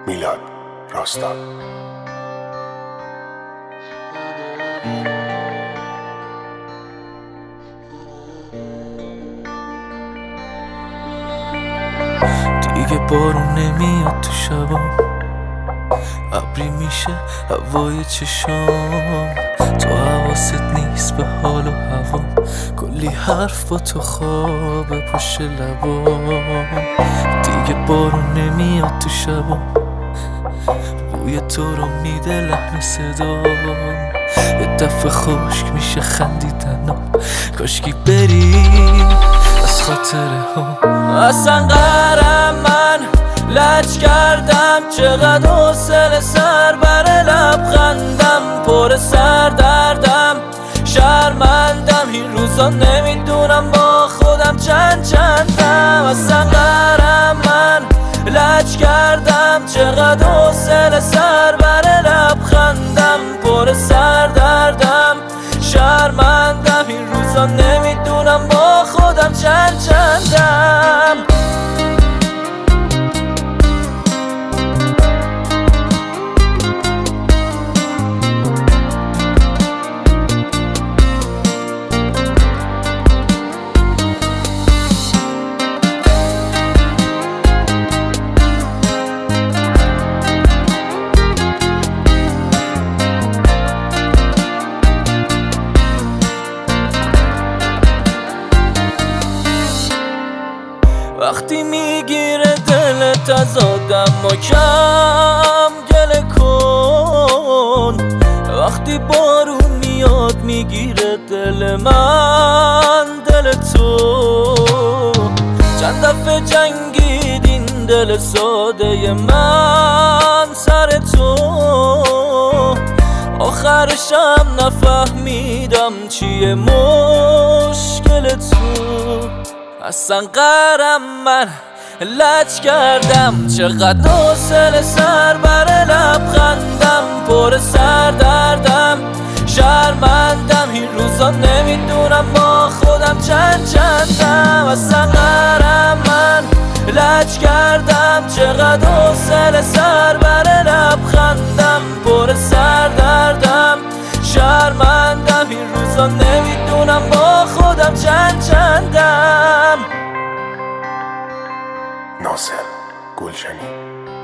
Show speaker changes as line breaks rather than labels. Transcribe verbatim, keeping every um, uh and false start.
میلاد راستا.
دیگه بارون نمیاد تو شبا، ابری میشه هوای چشام، تو حواست نیست به حال و هوا، کلی حرف با تو خواب پشت لبام. دیگه بارون نمیاد تو شبا، بوی تو رو میده لحن صدام، یه دفعه خشک میشه خندیدنم، کاشکی بری از خاطره ها. اصلا قهرم من لج کردم، چقدر حوصله سر بر لبخندم، پر سر دردم شرمندم، این روزا نمیدونم با خودم چند چندم. اصلا قهرم من لج کردم، چقدر حوصله سر بر لبخندم، پر سر دردم شرمندم، این روزا نمیدونم با خودم چند چندم. وقتی میگیره دلت از آدم ما کم گله کن، وقتی بارون میاد میگیره دل من دل تو، چند دفعه جنگید این دل ساده من سر تو، آخرشم نفهمیدم چیه مشکل تو. اصلا قهرم من لج کردم، چقدر حوصله سر بر لبخندم، پر سر دردم شرمندم، این روزا نمیدونم با خودم چند چندم. اصلا قهرم من لج کردم، چقدر حوصله سر بر لبخندم، پر سر دردم شرمندم، این روزا نمیدونم با خودم چند چندم.
ناصر گلشنی.